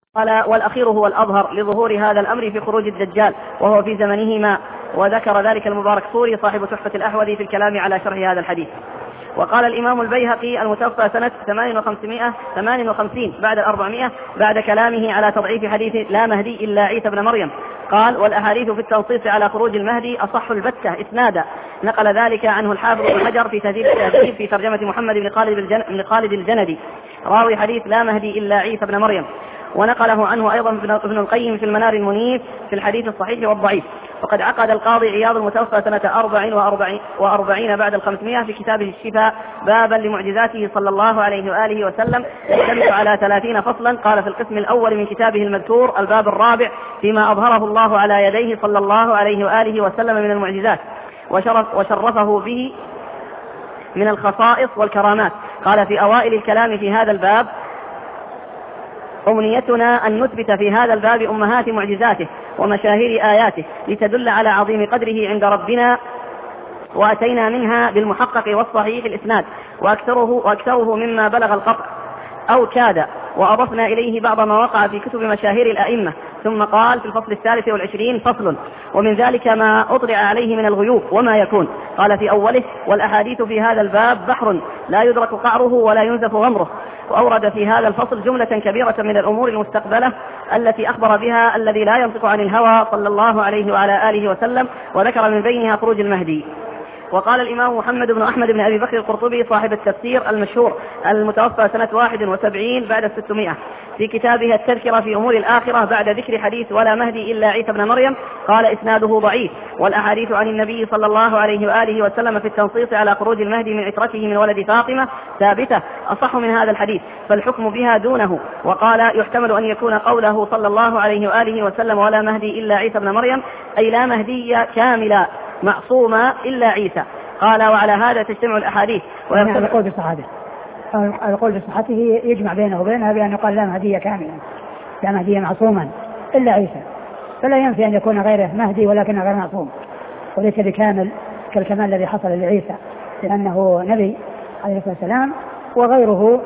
قال والأخير هو الأظهر لظهور هذا الأمر في خروج الدجال وهو في زمنهما، وذكر ذلك المباركفوري صاحب تحفة الأحوذي في الكلام على شرح هذا الحديث. وقال الإمام البيهقي المتوفى سنة 58 بعد 400 بعد كلامه على تضعيف حديث لا مهدي إلا عيسى بن مريم، قال والأحاديث في التنصيص على خروج المهدي أصح البتة إسنادا. نقل ذلك عنه الحافظ بن حجر في تهذيب التهذيب في ترجمة محمد بن خالد الجندي راوي حديث لا مهدي إلا عيسى بن مريم. ونقله عنه أيضا ابن القيم في المنار المنيف في الحديث الصحيح والضعيف. وقد عقد القاضي عياض المتوفى سنة 44 بعد 500 في كتابه الشفاء بابا لمعجزاته صلى الله عليه وآله وسلم يشتمل على 30 فصلا. قال في القسم الأول من كتابه المذكور الباب الرابع فيما أظهره الله على يديه صلى الله عليه وآله وسلم من المعجزات وشرفه به من الخصائص والكرامات. قال في أوائل الكلام في هذا الباب أمنيتنا أن نثبت في هذا الباب أمهات معجزاته ومشاهير آياته لتدل على عظيم قدره عند ربنا، وأتينا منها بالمحقق والصحيح الإسناد وأكثره مما بلغ القطع أو كاد، وأضفنا إليه بعض ما وقع في كتب مشاهير الأئمة. ثم قال في الفصل 23 فصل ومن ذلك ما أطلع عليه من الغيوب وما يكون. قال في أوله والأحاديث في هذا الباب بحر لا يدرك قعره ولا ينزف غمره. وأورد في هذا الفصل جملة كبيرة من الأمور المستقبلة التي أخبر بها الذي لا ينطق عن الهوى صلى الله عليه وعلى آله وسلم، وذكر من بينها خروج المهدي. وقال الإمام محمد بن أحمد بن أبي بكر القرطبي صاحب التفسير المشهور المتوفى سنة 71 بعد 600 في كتابه التذكرة في أمور الآخرة بعد ذكر حديث ولا مهدي إلا عيسى بن مريم قال إسناده ضعيف، والأحاديث عن النبي صلى الله عليه وآله وسلم في التنصيص على خروج المهدي من عترته من ولد فاطمة ثابتة أصح من هذا الحديث فالحكم بها دونه. وقال يحتمل أن يكون قوله صلى الله عليه وآله وسلم ولا مهدي إلا عيسى بن مريم أي لا مهدي كاملا معصوما إلا عيسى. قال وعلى هذا تجتمع الأحاديث. القول بصحته يجمع بينه وبينها بأن يقال لا مهدي كاملا لا مهدي معصوما إلا عيسى، فلا ينفي أن يكون غيره مهدي ولكن غير معصوم وليس بكامل كالكمال الذي حصل لعيسى لأنه نبي عليه الصلاة والسلام، وغيره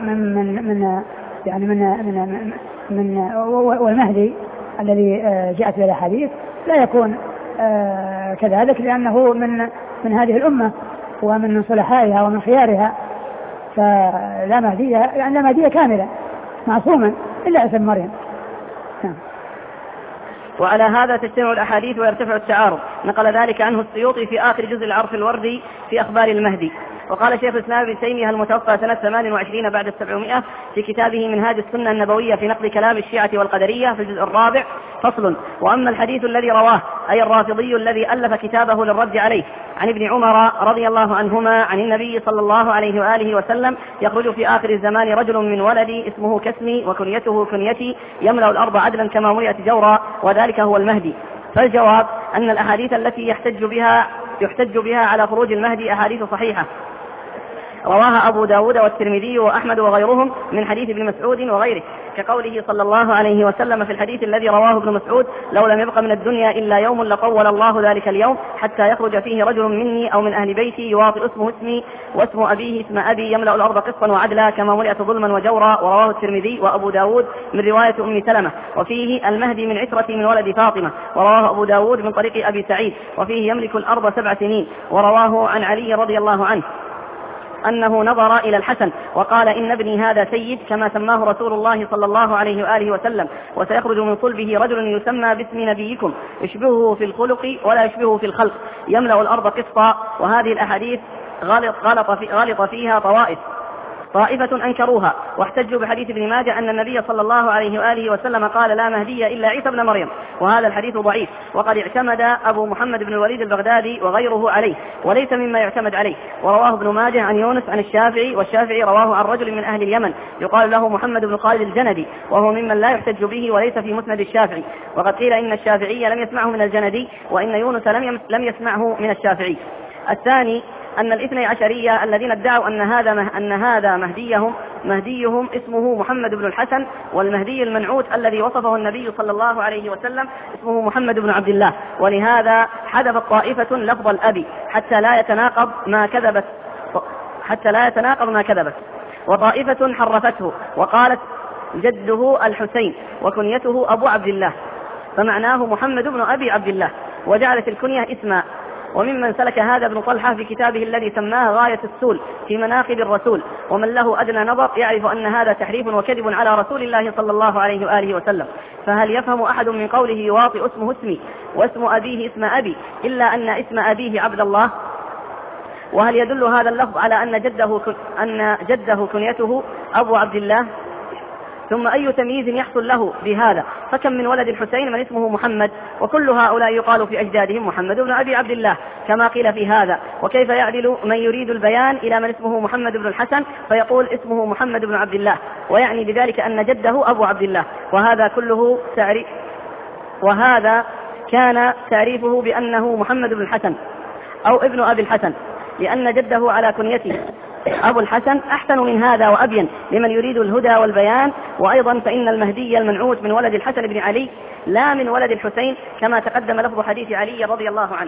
من والمهدي الذي جاءت به الأحاديث لا يكون كذلك لأنه من هذه الأمة ومن صلحائها ومن خيارها، فلا مهدي كاملة معصوما إلا عيسى بن مريم. وعلى هذا تجتمع الأحاديث ويرتفع التعارض. نقل ذلك عنه السيوطي في آخر جزء العرف الوردي في أخبار المهدي. وقال شيخ الإسلام ابن تيمية المتوفى سنة 28 بعد 700 في كتابه منهاج السنة النبوية في نقد كلام الشيعة والقدرية في الجزء الرابع فصل وأما الحديث الذي رواه أي الرافضي الذي ألف كتابه للرد عليه عن ابن عمر رضي الله عنهما عن النبي صلى الله عليه وآله وسلم يخرج في آخر الزمان رجل من ولدي اسمه كسمي وكنيته كنيتي يملأ الأرض عدلا كما ملئت جورا وذلك هو المهدي. فالجواب أن الأحاديث التي يحتج بها على خروج المهدي أحاديث صحيحة رواها أبو داود والترمذي وأحمد وغيرهم من حديث ابن مسعود وغيره، كقوله صلى الله عليه وسلم في الحديث الذي رواه ابن مسعود لو لم يبق من الدنيا إلا يوم لطول الله ذلك اليوم حتى يخرج فيه رجل مني أو من أهل بيتي يواطئ اسمه اسمي واسم أبيه اسم أبي يملأ الأرض قسطا وعدلا كما ملئت ظلما وجورا. ورواه الترمذي وأبو داود من رواية أم سلمة وفيه المهدي من عترة من ولد فاطمة، ورواه أبو داود من طريق أبي سعيد وفيه يملك الأرض 7 سنين. ورواه عن علي رضي الله عنه أنه نظر إلى الحسن وقال إن ابني هذا سيد كما سماه رسول الله صلى الله عليه وآله وسلم، وسيخرج من صلبه رجل يسمى باسم نبيكم يشبهه في الخلق ولا يشبهه في الخلق يملأ الأرض قسطا. وهذه الأحاديث غلط فيها طائفة أنكروها واحتجوا بحديث ابن ماجه أن النبي صلى الله عليه وآله وسلم قال لا مهدي إلا عيسى بن مريم، وهذا الحديث ضعيف وقد اعتمد أبو محمد بن الوليد البغدادي وغيره عليه وليس مما يعتمد عليه. ورواه ابن ماجه عن يونس عن الشافعي والشافعي رواه عن رجل من أهل اليمن يقال له محمد بن خالد الجندي وهو ممن لا يحتج به وليس في مسند الشافعي، وقد قيل إن الشافعي لم يسمعه من الجندي وإن يونس لم يسمعه من الشافعي. الثاني أن الاثني عشرية الذين ادعوا أن هذا مهديهم اسمه محمد بن الحسن، والمهدي المنعوت الذي وصفه النبي صلى الله عليه وسلم اسمه محمد بن عبد الله، ولهذا حذفت طائفة لفظ الأبي حتى لا يتناقض ما كذبت، وطائفة حرفته جده الحسين وكنيته أبو عبد الله، فمعناه محمد بن أبي عبد الله، وجعلت الكنية اسما. وممن سلك هذا ابن طلحة في كتابه الذي سماه غاية السول في مناقب الرسول، ومن له أدنى نظر يعرف أن هذا تحريف وكذب على رسول الله صلى الله عليه وآله وسلم. فهل يفهم أحد من قوله يواطئ اسمه اسمي واسم أبيه اسم أبي إلا أن اسم أبيه عبد الله؟ وهل يدل هذا اللفظ على أن جده كنيته أبو عبد الله؟ ثم أي تمييز يحصل له بهذا؟ فكم من ولد الحسين من اسمه محمد، وكل هؤلاء يقال في أجدادهم محمد بن أبي عبد الله كما قيل في هذا. وكيف يعدل من يريد البيان إلى من اسمه محمد بن الحسن فيقول اسمه محمد بن عبد الله، ويعني بذلك أن جده أبو عبد الله؟ وهذا كله وهذا كان تعريفه بأنه محمد بن الحسن أو ابن أبي الحسن، لأن جده على كنيته أبو الحسن أحسن من هذا وأبين لمن يريد الهدى والبيان. وأيضا فإن المهدي المنعوت من ولد الحسن بن علي لا من ولد الحسين، كما تقدم لفظ حديث علي رضي الله عنه.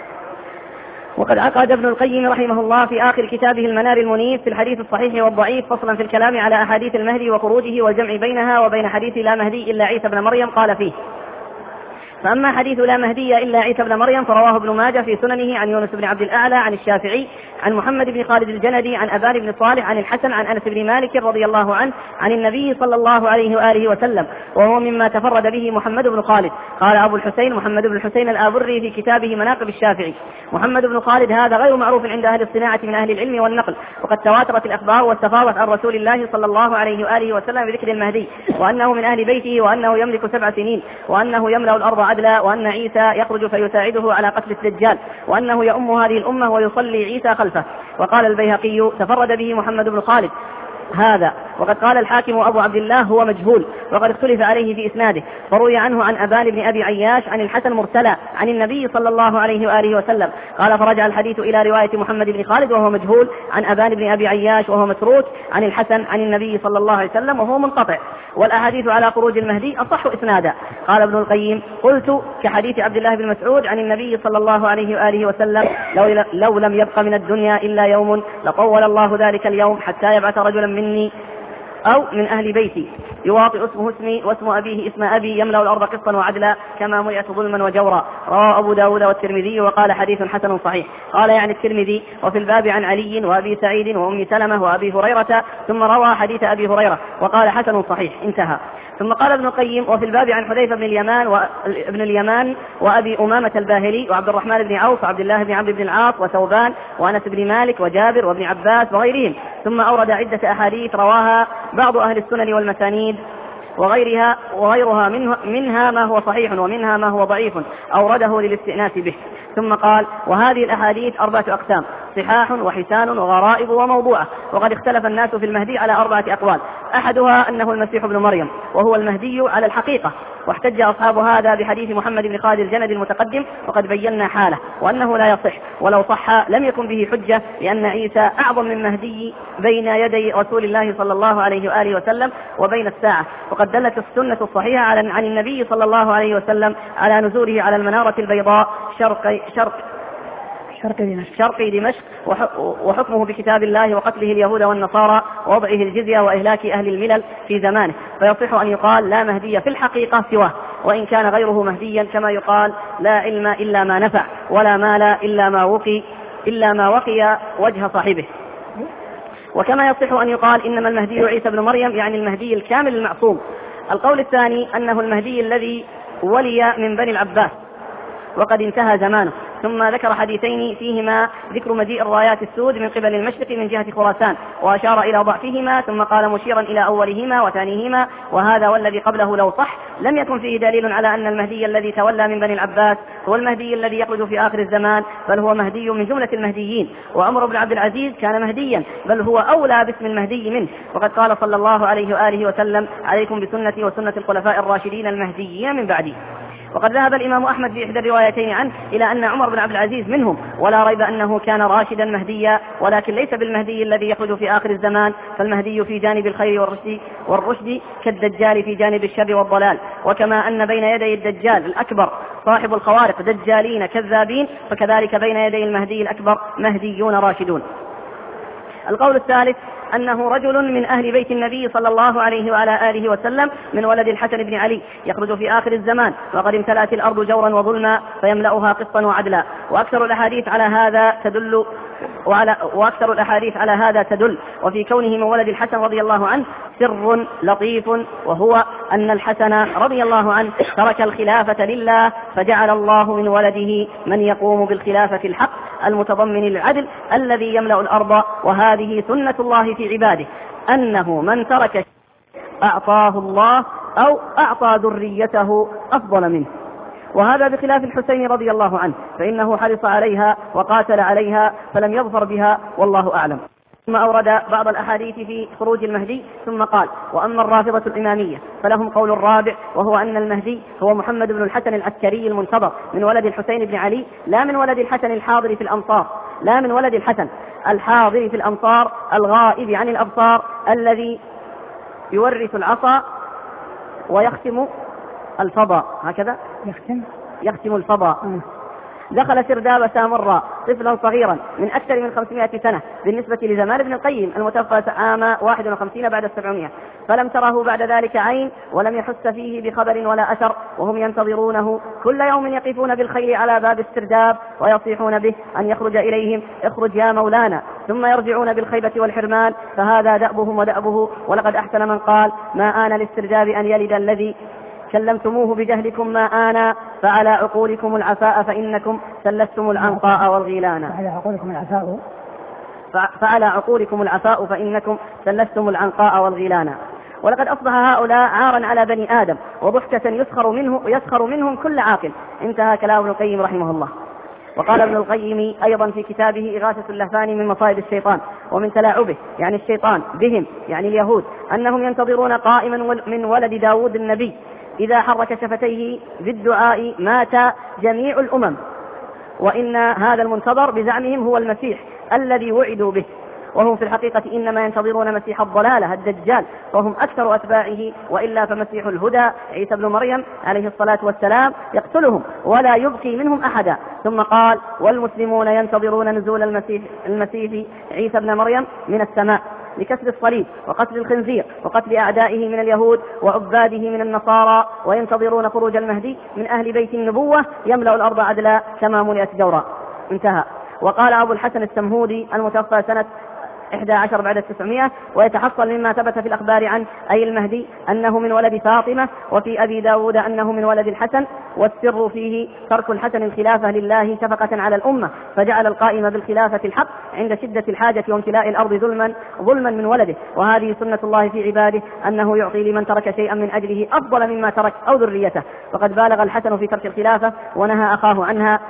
وقد عقد ابن القيم رحمه الله في آخر كتابه المنار المنيف في الحديث الصحيح والضعيف فصلا في الكلام على أحاديث المهدي وخروجه والجمع بينها وبين حديث لا مهدي إلا عيسى بن مريم، قال فيه: فأما حديث لا مهدي إلا عيسى بن مريم فرواه ابن ماجه في سننه عن يونس بن عبد الأعلى عن الشافعي عن محمد بن خالد الجندي عن أبان بن صالح عن الحسن عن أنس بن مالك رضي الله عنه عن النبي صلى الله عليه وآله وسلم، وهو مما تفرد به محمد بن خالد. قال أبو الحسين محمد بن الحسين الآبري في كتابه مناقب الشافعي: محمد بن خالد هذا غير معروف عند أهل الصناعة من أهل العلم والنقل، وقد تواترت الأخبار واستفاضت عن رسول الله صلى الله عليه وآله وسلم بذكر المهدي، وأنه من أهل بيته، وأنه يملك 7 سنين، وأنه يملأ الأرض عدلا، وأن عيسى يخرج فيساعده على قتل الدجال، وأنه يؤم هذه الأمة ويصلي عيسى خلفه. وقال البيهقي: تفرد به محمد بن خالد هذا. وقد قال الحاكم أبو عبد الله هو مجهول، وقد اختلف عليه في إسناده، فروي عنه عن أبان بن أبي عياش عن الحسن مرسلا عن النبي صلى الله عليه وآله وسلم. قال: فرجع الحديث إلى رواية محمد بن خالد وهو مجهول عن أبان بن أبي عياش وهو متروك عن الحسن عن النبي صلى الله عليه وسلم وهو منقطع، والأحاديث على خروج المهدي أصح إسنادا. قال ابن القيم: قلت كحديث عبد الله بن مسعود عن النبي صلى الله عليه وآله وسلم: لو لم يبق من الدنيا إلا يوم لطول الله ذلك اليوم حتى يبعث رجلا مني أو من أهل بيتي يواطئ اسمه اسمي واسم أبيه اسم أبي يملأ الأرض قسطا وعدلا كما ملئت ظلما وجورا. رواه أبو داود والترمذي وقال حديث حسن صحيح. قال يعني الترمذي: وفي الباب عن علي وأبي سعيد وأم سلمة وأبي هريرة، ثم روى حديث أبي هريرة وقال حسن صحيح، انتهى. ثم قال ابن القيم: وفي الباب عن حذيفة بن اليمان وأبي أمامة الباهلي وعبد الرحمن بن عوف وعبد الله بن عمرو بن العاص وثوبان وأنس بن مالك وجابر وابن عباس وغيرهم. ثم أورد عدة أحاديث رواها بعض أهل السنن والمسانيد وغيرها منها ما هو صحيح ومنها ما هو ضعيف أورده للاستئناس به. ثم قال: وهذه الأحاديث 4 أقسام: صحاح وحسان وغرائب وموضوعة. وقد اختلف الناس في المهدي على 4 أقوال: أحدها أنه المسيح ابن مريم وهو المهدي على الحقيقة، واحتج أصحاب هذا بحديث محمد بن خالد الجندي المتقدم وقد بينا حاله وأنه لا يصح، ولو صح لم يكن به حجة، لأن عيسى أعظم من مهدي بين يدي رسول الله صلى الله عليه وآله وسلم وبين الساعة. وقد دلت السنة الصحيحة عن النبي صلى الله عليه وسلم على نزوله على المنارة البيضاء شرق دمشق وحكمه بكتاب الله وقتله اليهود والنصارى ووضعه الجزية وإهلاك أهل الملل في زمانه، فيصح أن يقال لا مهدي في الحقيقة سواه، وإن كان غيره مهديا، كما يقال: لا علم إلا ما نفع، ولا مال إلا ما وقي وجه صاحبه. وكما يصح أن يقال إنما المهدي عيسى بن مريم، يعني المهدي الكامل المعصوم. القول الثاني أنه المهدي الذي ولي من بني العباس وقد انتهى زمانه. ثم ذكر حديثين فيهما ذكر مجيء الرايات السود من قبل المشرق من جهة خراسان، وأشار إلى ضعفهما، ثم قال مشيرا إلى أولهما وثانيهما: وهذا والذي قبله لو صح لم يكن فيه دليل على أن المهدي الذي تولى من بني العباس هو المهدي الذي يخرج في آخر الزمان، بل هو مهدي من جملة المهديين. وعمر بن عبد العزيز كان مهديا، بل هو أولى باسم المهدي منه، وقد قال صلى الله عليه وآله وسلم: عليكم بسنتي وسنة الخلفاء الراشدين المهديين من بعدي. وقد ذهب الإمام أحمد في إحدى الروايتين عنه إلى أن عمر بن عبد العزيز منهم، ولا ريب أنه كان راشدا مهديا، ولكن ليس بالمهدي الذي يخرج في آخر الزمان، فالمهدي في جانب الخير والرشد كالدجال في جانب الشر والضلال. وكما أن بين يدي الدجال الأكبر صاحب الخوارق دجالين كذابين، فكذلك بين يدي المهدي الأكبر مهديون راشدون. القول الثالث أنه رجل من أهل بيت النبي صلى الله عليه وعلى آله وسلم من ولد الحسن بن علي يخرج في آخر الزمان وقد امتلأت الأرض جورا وظلما فيملأها قسطا وعدلا. وأكثر الأحاديث على هذا تدل وفي كونه من ولد الحسن رضي الله عنه سر لطيف، وهو أن الحسن رضي الله عنه ترك الخلافة لله فجعل الله من ولده من يقوم بالخلافة الحق المتضمن للعدل الذي يملأ الأرض. وهذه سنة الله في عباده، أنه من ترك أعطاه الله أو أعطى ذريته أفضل منه. وهذا بخلاف الحسين رضي الله عنه فإنه حرص عليها وقاتل عليها فلم يظفر بها والله أعلم. ثم أورد بعض الأحاديث في خروج المهدي ثم قال: وأما الرافضة الإمامية فلهم قول الرابع، وهو أن المهدي هو محمد بن الحسن العسكري المنتظر من ولد الحسين بن علي، لا من ولد الحسن الحاضر في الأمصار، لا من ولد الحسن الحاضر في الأمصار الغائب عن الأبصار الذي يورث العصا ويختم الفضاء. هكذا يختم الفضاء. دخل سرداب سامراء طفلا صغيرا من أكثر من 500 سنة بالنسبة لزمان ابن القيم المتوفى عام 51 بعد 700، فلم تره بعد ذلك عين ولم يحس فيه بخبر ولا أثر، وهم ينتظرونه كل يوم يقفون بالخيل على باب السرداب ويصيحون به أن يخرج إليهم: اخرج يا مولانا، ثم يرجعون بالخيبة والحرمان، فهذا دأبهم ودأبه. ولقد أحسن من قال: ما آن للسرداب أن يلد الذي كلمتموه بجهلكم، ما آنا فعلى عقولكم العفاء فإنكم سلستم العنقاء والغيلانا. فعلى عقولكم العفاء فإنكم سلستم العنقاء والغيلانا. ولقد أصبح هؤلاء عارا على بني آدم وضحكة يسخر منهم كل عاقل. انتهى كلام ابن القيم رحمه الله. وقال ابن القيم أيضا في كتابه إغاثة اللهفان من مصائد الشيطان ومن تلاعبه، يعني الشيطان بهم يعني اليهود، أنهم ينتظرون قائما من ولد داود النبي إذا حرك شفتيه بالدعاء مات جميع الأمم، وإن هذا المنتظر بزعمهم هو المسيح الذي وعدوا به، وهم في الحقيقة إنما ينتظرون مسيح الضلالة الدجال، وهم أكثر أتباعه، وإلا فمسيح الهدى عيسى بن مريم عليه الصلاة والسلام يقتلهم ولا يبقي منهم أحدا. ثم قال: والمسلمون ينتظرون نزول المسيح عيسى بن مريم من السماء لكسر الصليب وقتل الخنزير وقتل أعدائه من اليهود وعباده من النصارى، وينتظرون خروج المهدي من أهل بيت النبوة يملأ الأرض عدلا كما ملئت جورا. انتهى. وقال أبو الحسن السمهودي المتوفى سنة 11 بعد 900: ويتحصل مما ثبت في الأخبار عنه أي المهدي أنه من ولد فاطمة، وفي أبي داود أنه من ولد الحسن، والسر فيه ترك الحسن الخلافة لله شفقة على الأمة، فجعل القائم بالخلافة الحق عند شدة الحاجة وامتلاء الأرض ظلما من ولده. وهذه سنة الله في عباده، أنه يعطي لمن ترك شيئا من أجله أفضل مما ترك أو ذريته. وقد بالغ الحسن في ترك الخلافة ونهى أخاه عنها،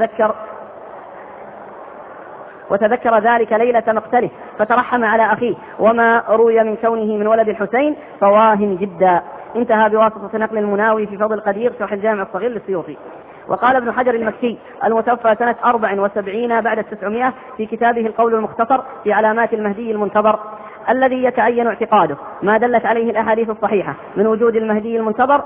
وتذكر ذلك ليلة مقتله فترحم على أخيه. وما روي من كونه من ولد الحسين فواهن جدا. انتهى بواسطة نقل المناوي في فضل القدير شرح الجامع الصغير للسيوطي. وقال ابن حجر المكي المتوفى سنة 74 بعد 900 في كتابه القول المختصر في علامات المهدي المنتظر الذي يتعين اعتقاده ما دلت عليه الأحاديث الصحيحة من وجود المهدي المنتظر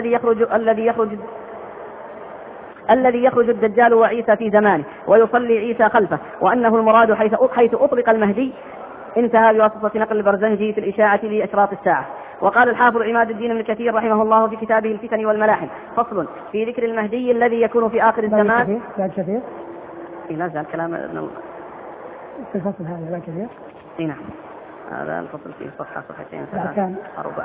الذي يخرج الدجال وعيسى في زمانه ويصلي عيسى خلفه، وأنه المراد حيث أطلق المهدي. انتهى بواسطة نقل البرزنجي في الإشاعة لأشراط الساعة. وقال الحافظ عماد الدين ابن كثير رحمه الله في كتابه الفتن والملاحم: فصل في ذكر المهدي الذي يكون في آخر الزمان. لا زال كلام في الفصل هذا لا كثير. نعم، هذا الفصل فيه صفحتين 4.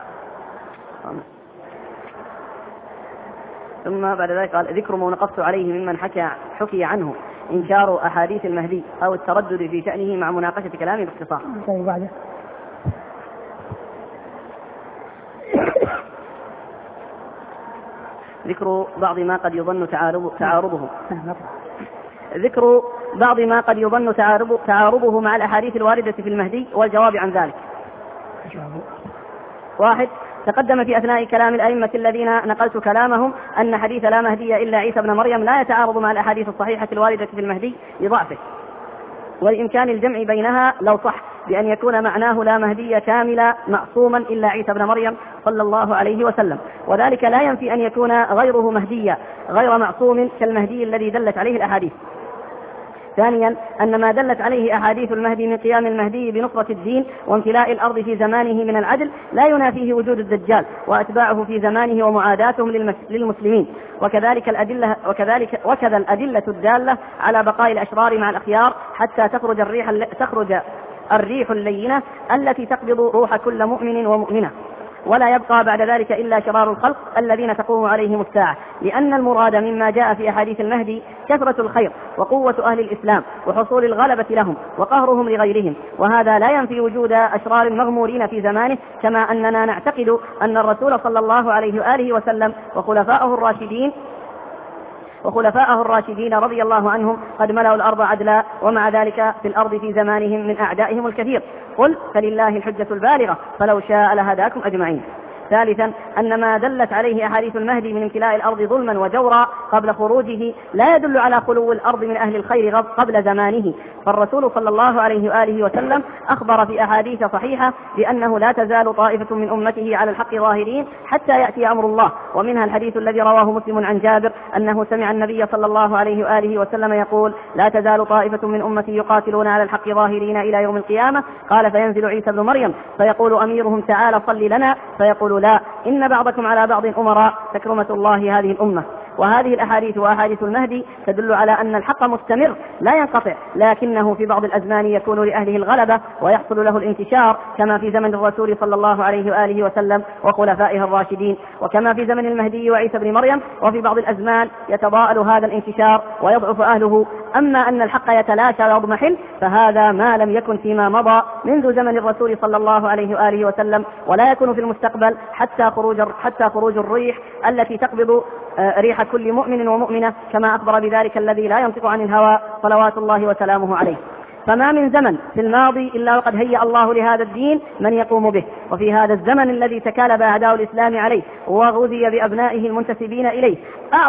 ثم بعد ذلك قال: ذكر ما نقصت عليه ممن حكي عنه إنكار أحاديث المهدي أو التردد في شأنه مع مناقشة كلامه باختصار. طيب بعده. ذكر بعض ما قد يظن تعارضه. ذكر بعض ما قد يظن تعارضه مع الأحاديث الواردة في المهدي والجواب عن ذلك. 1. تقدم في أثناء كلام الأئمة الذين نقلت كلامهم أن حديث لا مهدي إلا عيسى بن مريم لا يتعارض مع الأحاديث الصحيحة الواردة في المهدي لضعفه، والإمكان الجمع بينها لو صح بأن يكون معناه لا مهدي كاملا معصوما إلا عيسى بن مريم صلى الله عليه وسلم، وذلك لا ينفي أن يكون غيره مهديا غير معصوم كالمهدي الذي دلت عليه الأحاديث. ثانيا أن ما دلت عليه أحاديث المهدي من قيام المهدي بنصرة الدين وامتلاء الأرض في زمانه من العدل لا ينافيه وجود الدجال وأتباعه في زمانه ومعاداتهم للمسلمين، وكذا الأدلة الدالة على بقاء الأشرار مع الأخيار حتى تخرج الريح اللينة التي تقبض روح كل مؤمن ومؤمنة، ولا يبقى بعد ذلك إلا شرار الخلق الذين تقوم عليهم الساعة، لأن المراد مما جاء في أحاديث المهدي كثرة الخير وقوة أهل الإسلام وحصول الغلبة لهم وقهرهم لغيرهم، وهذا لا ينفي وجود أشرار مغمورين في زمانه، كما أننا نعتقد أن الرسول صلى الله عليه وآله وسلم وخلفاءه الراشدين رضي الله عنهم قد ملأوا الأرض عدلا، ومع ذلك في الأرض في زمانهم من أعدائهم الكثير. قل فلله الحجة البالغة فلو شاء لهداكم أجمعين. ثالثا أن ما دلت عليه أحاديث المهدي من امتلاء الأرض ظلما وجورا قبل خروجه لا يدل على خلو الأرض من أهل الخير قبل زمانه، فالرسول صلى الله عليه وآله وسلم أخبر في أحاديث صحيحة بأنه لا تزال طائفة من أمته على الحق ظاهرين حتى يأتي أمر الله، ومنها الحديث الذي رواه مسلم عن جابر أنه سمع النبي صلى الله عليه وآله وسلم يقول: لا تزال طائفة من أمتي يقاتلون على الحق ظاهرين إلى يوم القيامة. قال: فينزل عيسى بن مريم فيقول أميرهم: تعالى صل لنا، فيقول: لا، إن بعضكم على بعض أمراء، تكرمة الله هذه الأمة. وهذه الأحاديث وأحاديث المهدي تدل على أن الحق مستمر لا ينقطع، لكنه في بعض الأزمان يكون لأهله الغلبة ويحصل له الانتشار، كما في زمن الرسول صلى الله عليه وآله وسلم وخلفائه الراشدين، وكما في زمن المهدي وعيسى بن مريم. وفي بعض الأزمان يتضاءل هذا الانتشار ويضعف أهله. أما أن الحق يتلاشى ويضمحل فهذا ما لم يكن فيما مضى منذ زمن الرسول صلى الله عليه وآله وسلم، ولا يكون في المستقبل حتى خروج الريح التي تقبض ريح كل مؤمن ومؤمنة، كما أخبر بذلك الذي لا ينطق عن الهوى صلوات الله وسلامه عليه. فما من زمن في الماضي إلا وقد هيأ الله لهذا الدين من يقوم به، وفي هذا الزمن الذي تكالب أعداء الإسلام عليه وغذي بأبنائه المنتسبين إليه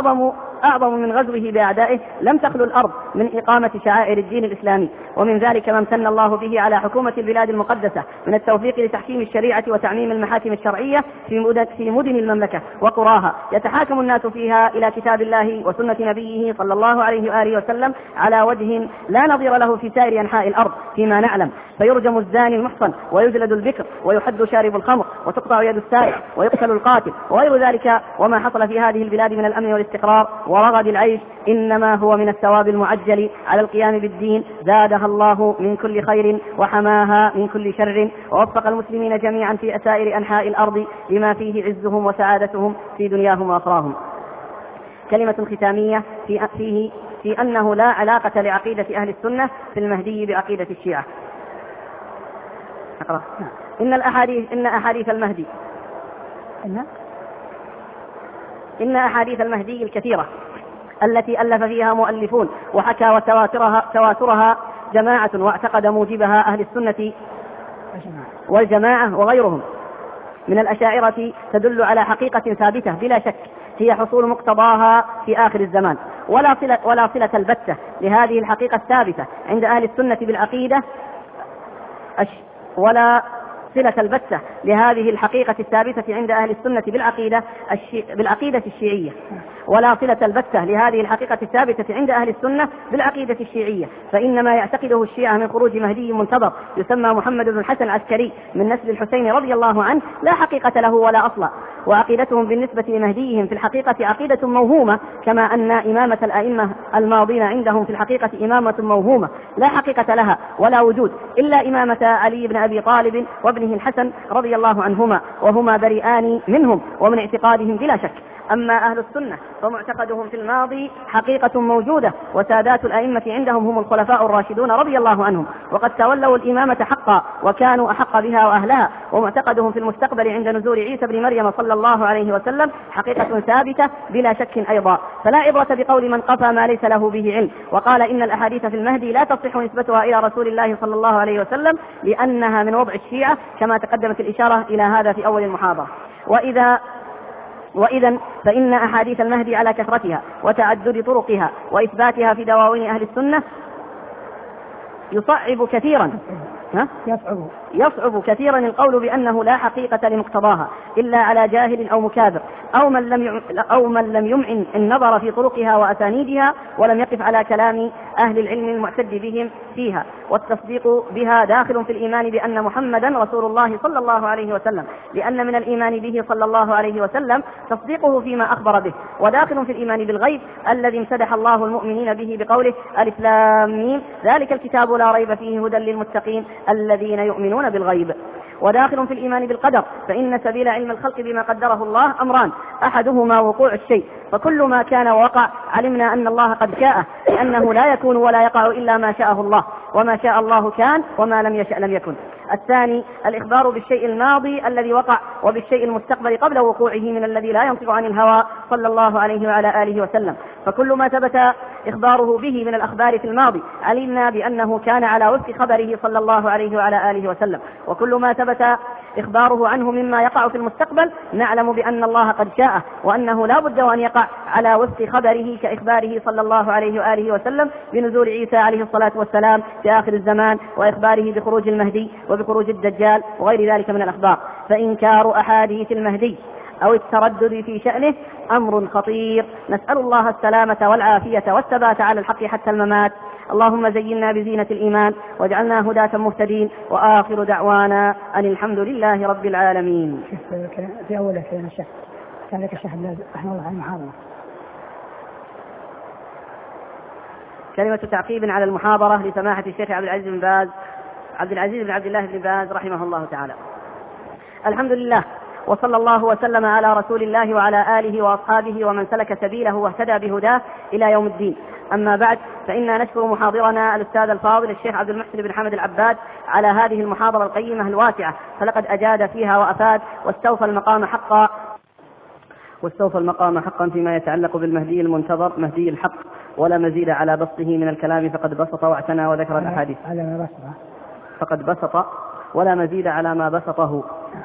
أعظم من غزوه بأعدائه لم تخلو الأرض من إقامة شعائر الدين الإسلامي. ومن ذلك ما امتن الله به على حكومة البلاد المقدسة من التوفيق لتحكيم الشريعة وتعميم المحاكم الشرعية في مدن المملكة وقراها، يتحاكم الناس فيها إلى كتاب الله وسنة نبيه صلى الله عليه وآله وسلم على وجه لا نظير له في سائر أنحاء الأرض فيما نعلم، فيرجم الزاني المحصن ويجلد البكر ويحد شارب الخمر وتقطع يد السارق ويقتل القاتل وغير ذلك. وما حصل في هذه البلاد من الأمن والاستقرار ورغد العيش إنما هو من الثواب المعجل على القيام بالدين، زادها الله من كل خير وحماها من كل شر، ووفق المسلمين جميعا في سائر أنحاء الأرض لما فيه عزهم وسعادتهم في دنياهم وأخراهم. كلمة ختامية في أنه لا علاقة لعقيدة أهل السنة في المهدي بعقيدة الشيعة. أقرأ. إن أحاديث المهدي الكثيرة التي ألف فيها مؤلفون وحكى وتواترها جماعة واعتقد موجبها أهل السنة والجماعة وغيرهم من الأشاعرة تدل على حقيقة ثابتة بلا شك هي حصول مقتضاها في آخر الزمان، ولا صلة البتة لهذه الحقيقة الثابتة عند أهل السنة بالعقيدة ولا صلة البتة لهذه الحقيقة الثابتة عند أهل السنة بالعقيدة الشيعية، ولا صلة البتة لهذه الحقيقة الثابتة عند أهل السنة بالعقيدة الشيعية، فإنما يعتقده الشيعة من خروج مهدي منتظر يسمى محمد بن الحسن العسكري من نسل الحسين رضي الله عنه لا حقيقة له ولا أصل، وعقيدتهم بالنسبة لمهديهم في الحقيقة عقيدة موهومة، كما أن إمامة الأئمة الماضين عندهم في الحقيقة إمامة موهومة لا حقيقة لها ولا وجود إلا إمامة علي بن أبي طالب وابنه الحسن رضي الله عنهما، وهما بريئان منهم ومن اعتقادهم بلا شك. أما أهل السنة فمعتقدهم في الماضي حقيقة موجودة، وسادات الأئمة عندهم هم الخلفاء الراشدون رضي الله عنهم، وقد تولوا الإمامة حقا وكانوا أحق بها وأهلها، ومعتقدهم في المستقبل عند نزول عيسى بن مريم صلى الله عليه وسلم حقيقة ثابتة بلا شك أيضا. فلا عبرة بقول من قفى ما ليس له به علم وقال إن الأحاديث في المهدي لا تصح نسبتها إلى رسول الله صلى الله عليه وسلم لأنها من وضع الشيعة، كما تقدمت الإشارة إلى هذا في أول المحاضرة. وإذا فإن أحاديث المهدي على كثرتها وتعدد طرقها وإثباتها في دواوين أهل السنة يصعب كثيرا يصعب كثيرا القول بأنه لا حقيقة لمقتضاها إلا على جاهل أو مكابر أو من لم يمعن النظر في طرقها وأسانيدها ولم يقف على كلام أهل العلم المعتد بهم فيها. والتصديق بها داخل في الإيمان بأن محمدا رسول الله صلى الله عليه وسلم، لأن من الإيمان به صلى الله عليه وسلم تصديقه فيما أخبر به، وداخل في الإيمان بالغيب الذي امتدح الله المؤمنين به بقوله ألف لام ميم ذلك الكتاب لا ريب فيه هدى للمتقين الذين يؤمنون بالغيب. وداخل في الإيمان بالقدر، فإن سبيل علم الخلق بما قدره الله أمران، أحدهما وقوع الشيء، فكل ما كان ووقع علمنا أن الله قد شاءه، لأنه لا يكون ولا يقع إلا ما شاءه الله، وما شاء الله كان وما لم يشأ لم يكن. الثاني الإخبار بالشيء الماضي الذي وقع وبالشيء المستقبل قبل وقوعه من الذي لا ينطق عن الهوى صلى الله عليه وعلى آله وسلم. فكل ما ثبت إخباره به من الأخبار في الماضي علمنا بأنه كان على وفق خبره صلى الله عليه وعلى آله وسلم، وكل ما ثبت إخباره عنه مما يقع في المستقبل نعلم بأن الله قد شاءه، وأنه لا بد وأن يقع على وفق خبره كإخباره صلى الله عليه وآله وسلم بنزول عيسى عليه الصلاة والسلام في آخر الزمان، وإخباره بخروج المهدي وبخروج الدجال وغير ذلك من الأخبار. فإنكار أحاديث المهدي أو التردد في شأنه أمر خطير، نسأل الله السلامة والعافية والثبات على الحق حتى الممات. اللهم زينا بزينة الإيمان واجعلنا هداة مهتدين، وآخر دعوانا أن الحمد لله رب العالمين. في أول كلمة الشيخ كان لك الشيخ رحمه الله عن المحاضرة كلمة تعقيب على المحاضرة لسماحة الشيخ عبد العزيز بن عبد الله بن باز رحمه الله تعالى. الحمد لله، وصلى الله وسلم على رسول الله وعلى آله وأصحابه ومن سلك سبيله واهتدى بهداه إلى يوم الدين. أما بعد، فإنا نشكر محاضرنا الأستاذ الفاضل الشيخ عبد المحسن بن حمد العباد على هذه المحاضرة القيمة الواسعة، فلقد أجاد فيها وأفاد واستوفى المقام حقا فيما يتعلق بالمهدي المنتظر مهدي الحق، ولا مزيد على بسطه من الكلام، فقد بسط واعتنى وذكر الأحاديث ولا مزيد على ما بسطه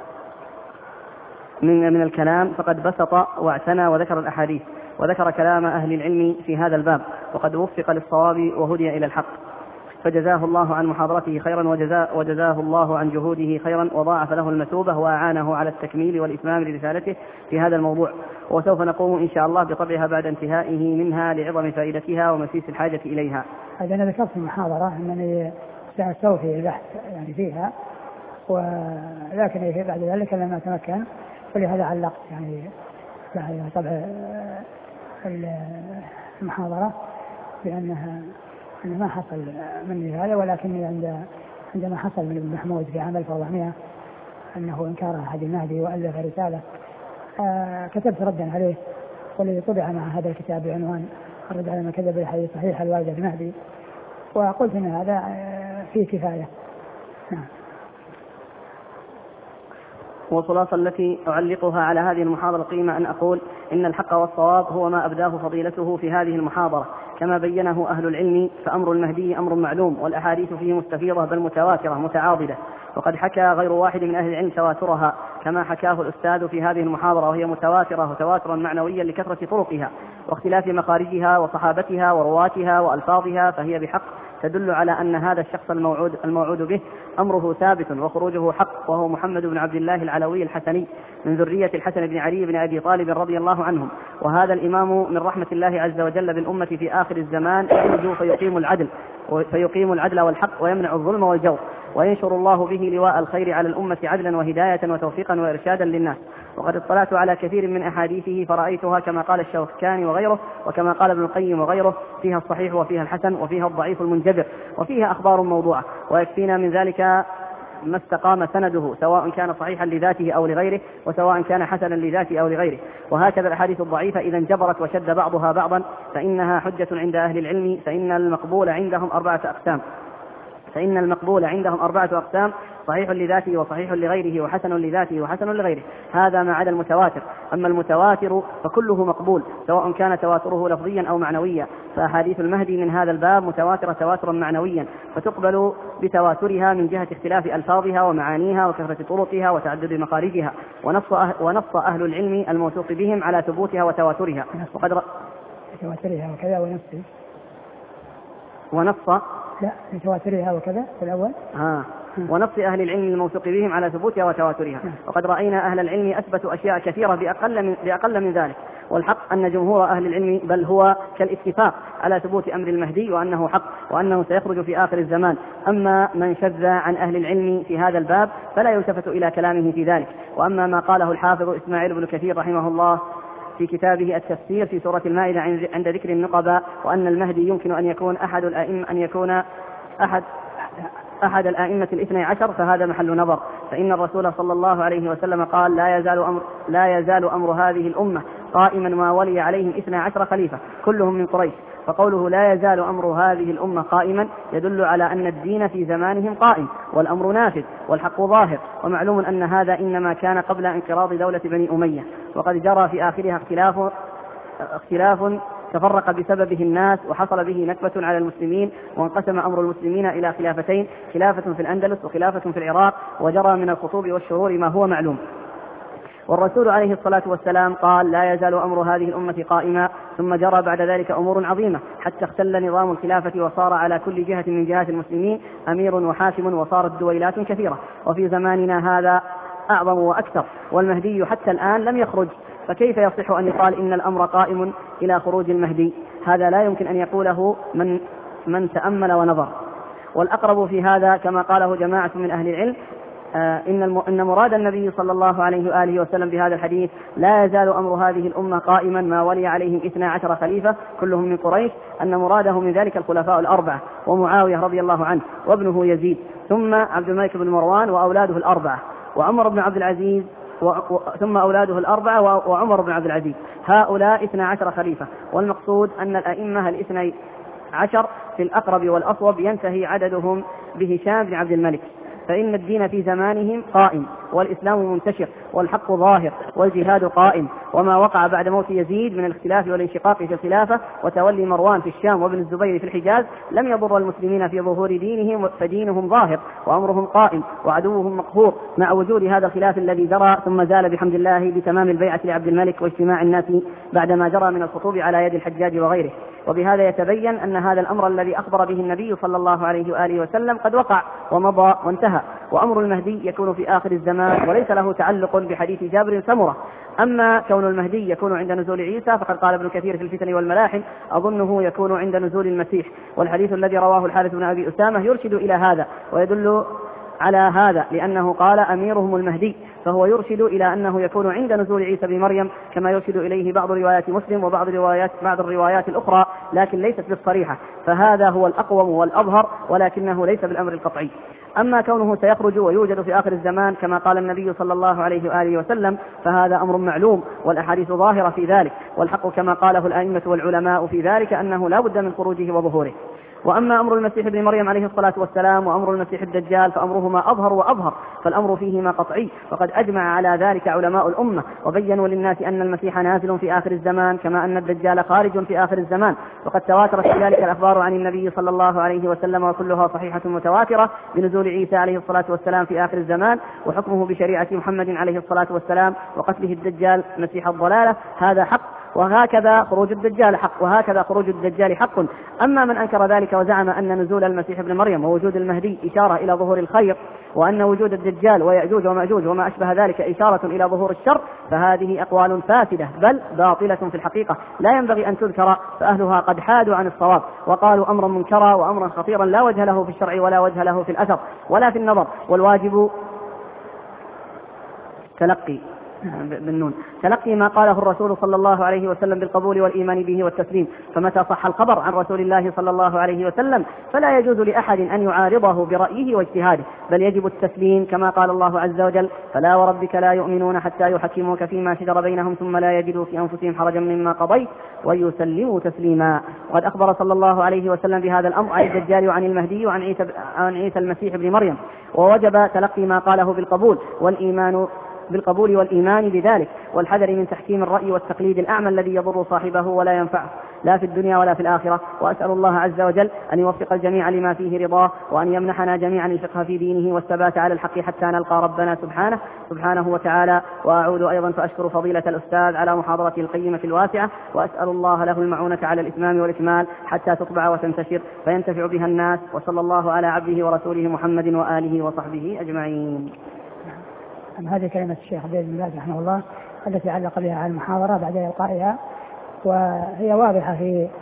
من الكلام، فقد بسط واعتنى وذكر الأحاديث وذكر كلام أهل العلم في هذا الباب، وقد وفق للصواب وهدي إلى الحق، فجزاه الله عن محاضرته خيرا وجزاه الله عن جهوده خيرا، وضاعف له المثوبة وأعانه على التكميل والإتمام لرسالته في هذا الموضوع. وسوف نقوم إن شاء الله بطبعها بعد انتهائه منها لعظم فائدتها ومسيس الحاجة إليها. هذا أنا ذكرت في المحاضرة أنني سأستوفي البحث يعني فيها، ولكن بعد ذلك لما أتمكن، ولهذا علقت يعني طبع المحاضرة بأنها ما حصل مني هذا، ولكن عندما حصل من ابن محمود في عام 1400 أنه إنكار أحد المهدي وألف رسالة، كتبت ردا عليه، والذي طبع مع هذا الكتاب بعنوان الرد على ما كذب الحديث صحيح الواردة المهدي، وقلت أن هذا فيه كفاية. نعم. وخلاصة التي أعلقها على هذه المحاضرة القيمة أن أقول إن الحق والصواب هو ما أبداه فضيلته في هذه المحاضرة كما بينه أهل العلم، فأمر المهدي أمر معلوم، والأحاديث فيه مستفيضة بل متواترة متعاضدة، وقد حكى غير واحد من أهل العلم تواترها كما حكاه الأستاذ في هذه المحاضرة، وهي متواترة وتواترا معنويا لكثرة طرقها واختلاف مخارجها وصحابتها ورواتها وألفاظها، فهي بحق تدل على أن هذا الشخص الموعود به أمره ثابت وخروجه حق، وهو محمد بن عبد الله العلوي الحسني من ذرية الحسن بن علي بن أبي طالب رضي الله عنهم. وهذا الإمام من رحمة الله عز وجل بالأمة في آخر الزمان يخرج فيقيم العدل والحق ويمنع الظلم والجور، وينشر الله به لواء الخير على الأمة عدلا وهداية وتوفيقا وإرشادا للناس. وقد اطلعت على كثير من أحاديثه فرأيتها كما قال الشوكاني وغيره وكما قال ابن القيم وغيره فيها الصحيح وفيها الحسن وفيها الضعيف المنجبر وفيها أخبار موضوعة، ويكفينا من ذلك ما استقام سنده سواء كان صحيحا لذاته أو لغيره، وسواء كان حسنا لذاته أو لغيره. وهكذا الأحاديث الضعيفة إذا انجبرت وشد بعضها بعضا فإنها حجة عند أهل العلم، فإن المقبول عندهم أربعة أقسام: صحيح لذاته وصحيح لغيره وحسن لذاته وحسن لغيره، هذا ما عدا المتواتر. أما المتواتر فكله مقبول سواء كان تواتره لفظيا أو معنويا، فأحاديث المهدي من هذا الباب متواترة تواترا معنويا، فتقبل بتواترها من جهة اختلاف ألفاظها ومعانيها وكثرة طرقها وتعدد مخارجها، ونص أهل العلم الموثوق بهم على ثبوتها وتواترها. وقد تواترها وكذا ونص لا لتواترها وكذا في الأول ونص أهل العلم الموثوق بهم على ثبوتها وتواترها. وقد رأينا أهل العلم أثبتوا أشياء كثيرة بأقل من ذلك، والحق أن جمهور أهل العلم بل هو كالاتفاق على ثبوت أمر المهدي وأنه حق وأنه سيخرج في آخر الزمان. أما من شذ عن أهل العلم في هذا الباب فلا يلتفت إلى كلامه في ذلك. وأما ما قاله الحافظ إسماعيل بن كثير رحمه الله في كتابه التفسير في سورة المائدة عند ذكر النقباء، وأن المهدي يمكن أن يكون أحد الآئمة الاثني عشر، فهذا محل نظر، فإن الرسول صلى الله عليه وسلم قال: لا يزال أمر هذه الأمة قائما ما ولي عليهم 12 خليفة كلهم من قريش. فقوله لا يزال أمر هذه الأمة قائما يدل على أن الدين في زمانهم قائم والأمر نافذ والحق ظاهر. ومعلوم أن هذا إنما كان قبل انقراض دولة بني أمية، وقد جرى في آخرها اختلاف تفرق بسببه الناس وحصل به نكبة على المسلمين، وانقسم أمر المسلمين إلى خلافتين: خلافة في الأندلس وخلافة في العراق، وجرى من الخطوب والشرور ما هو معلوم. والرسول عليه الصلاة والسلام قال: لا يزال أمر هذه الأمة قائما، ثم جرى بعد ذلك أمور عظيمة حتى اختل نظام الخلافة وصار على كل جهة من جهات المسلمين أمير وحاكم، وصارت دويلات كثيرة، وفي زماننا هذا أعظم وأكثر، والمهدي حتى الآن لم يخرج، فكيف يصح أن يقال إن الأمر قائم إلى خروج المهدي؟ هذا لا يمكن أن يقوله من تأمل ونظر. والأقرب في هذا كما قاله جماعة من أهل العلم إن مراد النبي صلى الله عليه وآله وسلم بهذا الحديث لا يزال أمر هذه الأمة قائما ما ولي عليهم 12 خليفة كلهم من قريش، أن مراده من ذلك الخلفاء الأربعة، ومعاوية رضي الله عنه وابنه يزيد، ثم عبد الملك بن مروان وأولاده الأربعة، وعمر بن عبد العزيز ثم أولاده الأربعة وعمر بن عبد العزيز، هؤلاء 12 خليفة. والمقصود أن الأئمة 12 في الأقرب والأصوب ينتهي عددهم بهشام بن عبد الملك، فإن الدين في زمانهم قائم، والإسلام منتشر، والحق ظاهر، والجهاد قائم. وما وقع بعد موت يزيد من الاختلاف والانشقاق في الخلافة وتولي مروان في الشام وابن الزبير في الحجاز لم يضر المسلمين في ظهور دينهم، فدينهم ظاهر وأمرهم قائم وعدوهم مقهور، مع وجود هذا الخلاف الذي جرى ثم زال بحمد الله بتمام البيعة لعبد الملك واجتماع الناس بعدما جرى من الخطوب على يد الحجاج وغيره. وبهذا يتبين أن هذا الأمر الذي أخبر به النبي صلى الله عليه وآله وسلم قد وقع ومضى وانتهى، وأمر المهدي يكون في آخر الزمان وليس له تعلق بحديث جابر سمرة. أما كون المهدي يكون عند نزول عيسى فقد قال ابن كثير في الفتن والملاحم: أظنه يكون عند نزول المسيح. والحديث الذي رواه الحارث بن أبي أسامة يرشد إلى هذا ويدل على هذا، لأنه قال أميرهم المهدي، فهو يرشد إلى أنه يكون عند نزول عيسى بن مريم، كما يرشد إليه بعض روايات مسلم وبعض الروايات الأخرى، لكن ليست بالصريحة، فهذا هو الأقوم والأظهر، ولكنه ليس بالأمر القطعي. أما كونه سيخرج ويوجد في آخر الزمان كما قال النبي صلى الله عليه وآله وسلم فهذا أمر معلوم، والأحاديث ظاهرة في ذلك، والحق كما قاله الأئمة والعلماء في ذلك أنه لا بد من خروجه وظهوره. وأما أمر المسيح ابن مريم عليه الصلاة والسلام وأمر المسيح الدجال فأمرهما أظهر وأظهر، فالأمر فيهما قطعي، وقد أجمع على ذلك علماء الأمة وبينوا للناس أن المسيح نازل في آخر الزمان كما أن الدجال خارج في آخر الزمان، وقد تواترت في ذلك الأخبار عن النبي صلى الله عليه وسلم وكلها صحيحة متواترة بنزول عيسى عليه الصلاة والسلام في آخر الزمان وحكمه بشريعة محمد عليه الصلاة والسلام وقتله الدجال مسيح الضلالة، هذا حق، وهكذا خروج الدجال حق، وهكذا خروج الدجال حق. أما من أنكر ذلك وزعم أن نزول المسيح ابن مريم ووجود المهدي إشارة إلى ظهور الخير، وأن وجود الدجال ويأجوج ومأجوج وما أشبه ذلك إشارة إلى ظهور الشر، فهذه أقوال فاسدة بل باطلة في الحقيقة لا ينبغي أن تذكر، فأهلها قد حادوا عن الصواب وقالوا أمرا منكرا وأمرا خطيرا لا وجه له في الشرع ولا وجه له في الأثر ولا في النظر. والواجب تلقي ما قاله الرسول صلى الله عليه وسلم بالقبول والإيمان به والتسليم، فمتى صح الخبر عن رسول الله صلى الله عليه وسلم فلا يجوز لأحد أن يعارضه برأيه واجتهاده، بل يجب التسليم كما قال الله عز وجل: فلا وربك لا يؤمنون حتى يحكموك فيما شجر بينهم ثم لا يجدوا في أنفسهم حرجا مما قضيت ويسلموا تسليما. وقد أخبر صلى الله عليه وسلم بهذا الأمر عن الدجال وعن المهدي وعن عيسى المسيح ابن مريم، ووجب تلقي ما قاله بالقبول والإيمان بذلك، والحذر من تحكيم الرأي والتقليد الأعمى الذي يضر صاحبه ولا ينفعه. لا في الدنيا ولا في الآخرة. وأسأل الله عز وجل أن يوفق الجميع لما فيه رضاه، وأن يمنحنا جميعا الفقه في دينه والثبات على الحق حتى نلقى ربنا سبحانه وتعالى. وأعود أيضا فأشكر فضيلة الأستاذ على محاضرته القيمة الواسعة، وأسأل الله له المعونة على الإتمام والإكمال حتى تطبع وتنتشر فينتفع بها الناس. وصلى الله على عبده ورسوله محمد وآله وصحبه أجمعين. هذه كلمة الشيخ عبد الله رحمه الله التي علق بها على المحاضرة بعد إلقائها، وهي واضحة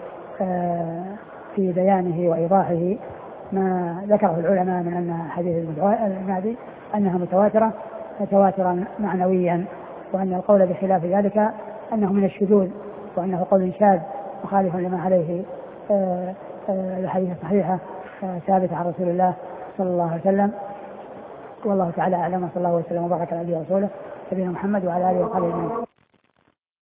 في بيانه وإيضاحه ما ذكره العلماء من أن حديث المهدي أنها متواترة تواترا معنويا، وأن القول بخلاف ذلك أنه من الشذوذ، وأنه قول شاذ مخالف لما عليه الحديث الصحيحة ثابت عن رسول الله صلى الله عليه وسلم. والله تعالى أعلم، صلى الله وسلم وبارك على نبينا ورسوله نبينا محمد وعلى آله وصحبه أجمعين.